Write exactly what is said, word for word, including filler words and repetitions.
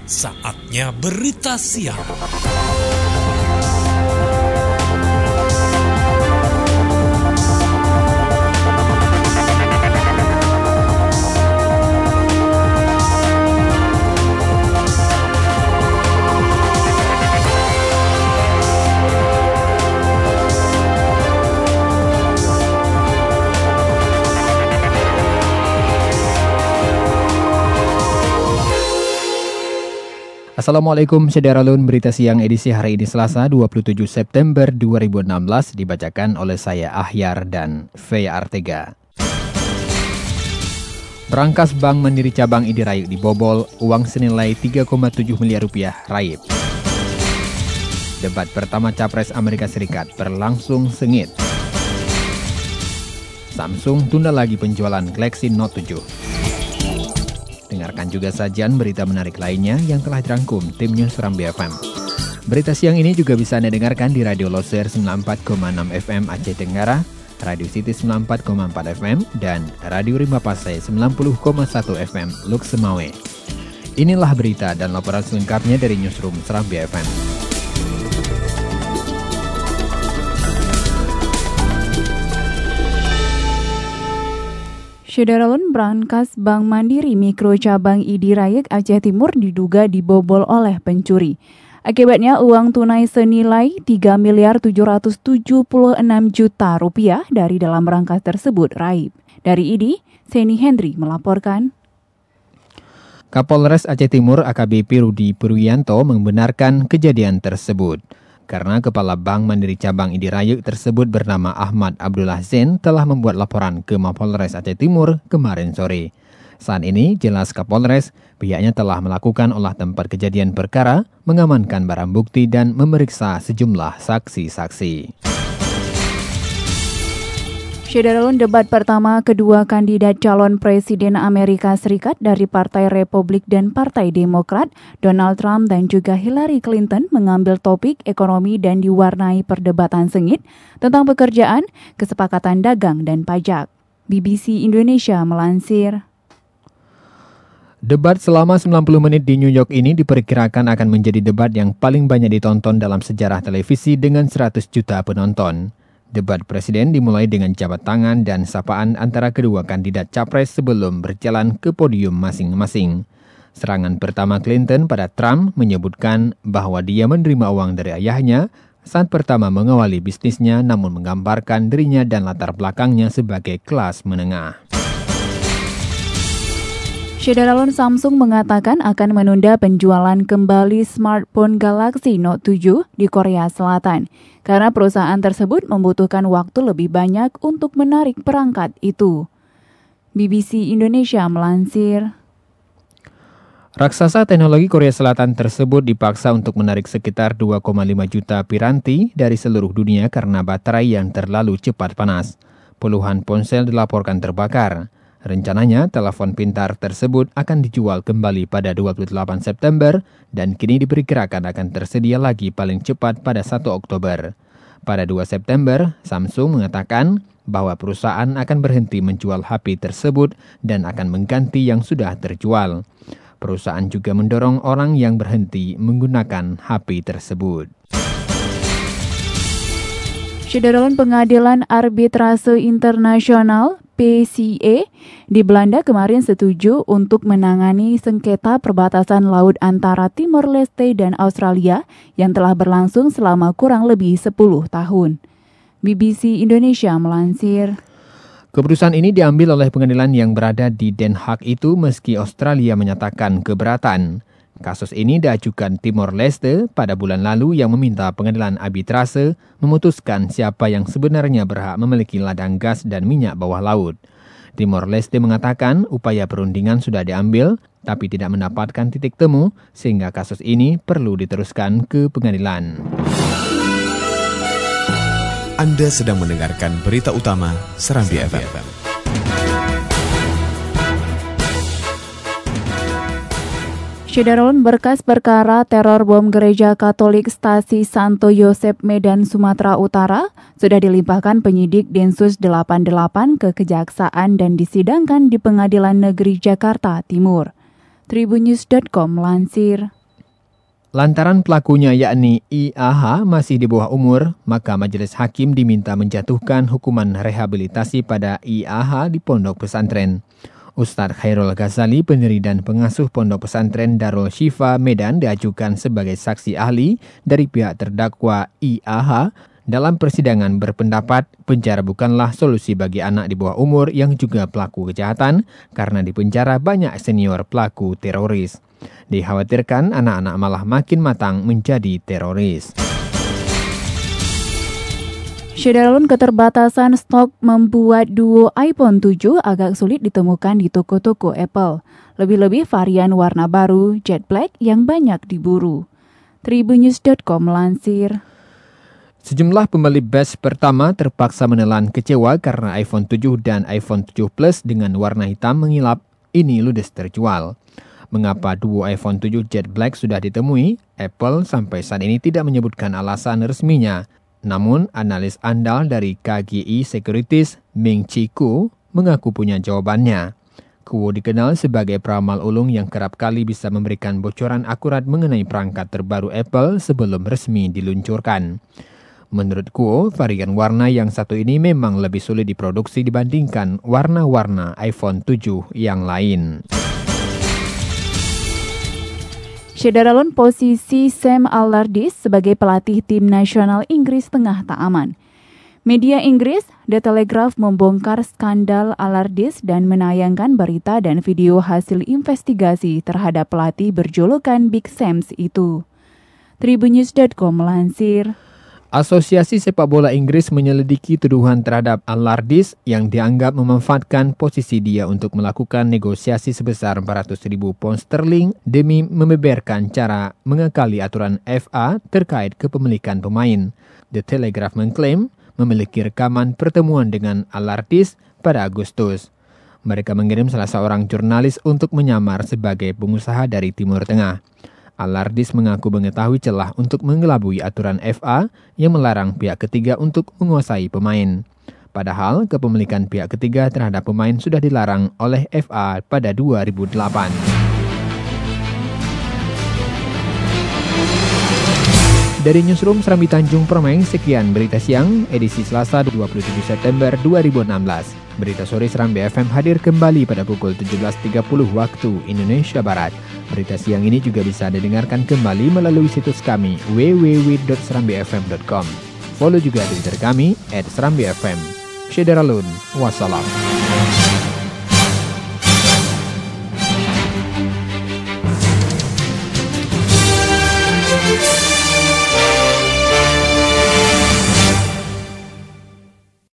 Saatnya berita siang. Assalamualaikum Sederalun, berita siang edisi hari ini Selasa dua puluh tujuh September dua ribu enam belas dibacakan oleh saya Ahyar dan V Artega. Brankas Bank Mandiri Cabang I D Rayek dibobol, uang senilai tiga koma tujuh miliar rupiah raib. Debat pertama Capres Amerika Serikat berlangsung sengit. Samsung tunda lagi penjualan Galaxy Note tujuh. Dengarkan juga sajian berita menarik lainnya yang telah dirangkum tim News Serambi F M. Berita siang ini juga bisa Anda dengarkan di Radio Loser sembilan puluh empat koma enam F M Aceh Tenggara, Radio City sembilan puluh empat koma empat F M, dan Radio Rimba Pasai sembilan puluh koma satu F M Luk Semawe. Inilah berita dan laporan selengkapnya dari Newsroom Serambi F M. Sederalun, brankas Bank Mandiri Mikro Cabang I D Rayek Aceh Timur diduga dibobol oleh pencuri. Akibatnya uang tunai senilai tiga miliar tujuh ratus tujuh puluh enam juta rupiah dari dalam brankas tersebut raib. Dari I D, Seni Hendri melaporkan. Kapolres Aceh Timur A K B P Rudi Purwianto membenarkan kejadian tersebut. Karena Kepala Bank Mandiri Cabang I D Rayek tersebut bernama Ahmad Abdullah Zain telah membuat laporan ke Mapolres Aceh Timur kemarin sore. Saat ini, jelas Kapolres, pihaknya telah melakukan olah tempat kejadian perkara, mengamankan barang bukti dan memeriksa sejumlah saksi-saksi. Sederalun, debat pertama kedua kandidat calon Presiden Amerika Serikat dari Partai Republik dan Partai Demokrat, Donald Trump dan juga Hillary Clinton mengambil topik ekonomi dan diwarnai perdebatan sengit tentang pekerjaan, kesepakatan dagang dan pajak. B B C Indonesia melansir. Debat selama sembilan puluh menit di New York ini diperkirakan akan menjadi debat yang paling banyak ditonton dalam sejarah televisi dengan seratus juta penonton. Debat presiden dimulai dengan jabat tangan dan sapaan antara kedua kandidat capres sebelum berjalan ke podium masing-masing. Serangan pertama Clinton pada Trump menyebutkan bahwa dia menerima uang dari ayahnya saat pertama mengawali bisnisnya, namun menggambarkan dirinya dan latar belakangnya sebagai kelas menengah. Sederalun, Samsung mengatakan akan menunda penjualan kembali smartphone Galaxy Note tujuh di Korea Selatan karena perusahaan tersebut membutuhkan waktu lebih banyak untuk menarik perangkat itu. B B C Indonesia melansir. Raksasa teknologi Korea Selatan tersebut dipaksa untuk menarik sekitar dua koma lima juta piranti dari seluruh dunia karena baterai yang terlalu cepat panas. Puluhan ponsel dilaporkan terbakar. Rencananya, telepon pintar tersebut akan dijual kembali pada dua puluh delapan September dan kini diperkirakan akan tersedia lagi paling cepat pada satu Oktober. Pada dua September, Samsung mengatakan bahwa perusahaan akan berhenti menjual H P tersebut dan akan mengganti yang sudah terjual. Perusahaan juga mendorong orang yang berhenti menggunakan H P tersebut. Sederalun, Pengadilan Arbitrase Internasional P C A di Belanda kemarin setuju untuk menangani sengketa perbatasan laut antara Timor Leste dan Australia yang telah berlangsung selama kurang lebih sepuluh tahun. B B C Indonesia melansir. Keputusan ini diambil oleh pengadilan yang berada di Den Haag itu meski Australia menyatakan keberatan. Kasus ini diajukan Timor Leste pada bulan lalu yang meminta pengadilan arbitrase memutuskan siapa yang sebenarnya berhak memiliki ladang gas dan minyak bawah laut. Timor Leste mengatakan upaya perundingan sudah diambil, tapi tidak mendapatkan titik temu sehingga kasus ini perlu diteruskan ke pengadilan. Anda sedang mendengarkan berita utama Serambi F M. Sederalun, berkas perkara teror bom gereja Katolik Stasi Santo Yosep Medan, Sumatera Utara sudah dilimpahkan penyidik Densus delapan puluh delapan ke Kejaksaan dan disidangkan di Pengadilan Negeri Jakarta Timur. Tribunnews dot com melansir. Lantaran pelakunya yakni I A H masih di bawah umur, maka majelis hakim diminta menjatuhkan hukuman rehabilitasi pada I A H di pondok pesantren. Ustadz Khairul Ghazali, pendiri dan pengasuh pondok pesantren Darul Syifa Medan, diajukan sebagai saksi ahli dari pihak terdakwa I A H. Dalam persidangan berpendapat, penjara bukanlah solusi bagi anak di bawah umur yang juga pelaku kejahatan, karena di penjara banyak senior pelaku teroris. Dikhawatirkan anak-anak malah makin matang menjadi teroris. Syederalun, keterbatasan stok membuat duo iPhone tujuh agak sulit ditemukan di toko-toko Apple. Lebih-lebih varian warna baru, Jet Black, yang banyak diburu. Tribunnews dot com melansir. Sejumlah pembeli batch pertama terpaksa menelan kecewa karena iPhone tujuh dan iPhone tujuh Plus dengan warna hitam mengilap ini ludes terjual. Mengapa duo iPhone tujuh Jet Black sudah ditemui? Apple sampai saat ini tidak menyebutkan alasan resminya. Namun, analis andal dari K G I Securities, Ming Chi Kuo, mengaku punya jawabannya. Kuo dikenal sebagai peramal ulung yang kerap kali bisa memberikan bocoran akurat mengenai perangkat terbaru Apple sebelum resmi diluncurkan. Menurut Kuo, varian warna yang satu ini memang lebih sulit diproduksi dibandingkan warna-warna iPhone tujuh yang lain. Syederalun, posisi Sam Allardyce sebagai pelatih tim nasional Inggris tengah tak aman. Media Inggris, The Telegraph, membongkar skandal Allardyce dan menayangkan berita dan video hasil investigasi terhadap pelatih berjulukan Big Sams itu. Tribunnews dot com melansir. Asosiasi Sepak Bola Inggris menyelidiki tuduhan terhadap Allardyce yang dianggap memanfaatkan posisi dia untuk melakukan negosiasi sebesar empat ratus ribu pound sterling demi membeberkan cara mengakali aturan F A terkait kepemilikan pemain. The Telegraph mengklaim memiliki rekaman pertemuan dengan Allardyce pada Agustus. Mereka mengirim salah seorang jurnalis untuk menyamar sebagai pengusaha dari Timur Tengah. Allardyce mengaku mengetahui celah untuk mengelabui aturan F A yang melarang pihak ketiga untuk menguasai pemain. Padahal kepemilikan pihak ketiga terhadap pemain sudah dilarang oleh F A pada dua ribu delapan. Dari Newsroom Serambi Tanjung Permai, sekian berita siang edisi Selasa dua puluh tujuh September dua ribu enam belas. Berita sore Serambi F M hadir kembali pada pukul tujuh belas tiga puluh waktu Indonesia Barat. Berita siang ini juga bisa didengarkan kembali melalui situs kami w w w dot serambi f m dot com. Follow juga Twitter kami at serambi f m. Syederalun, wassalam.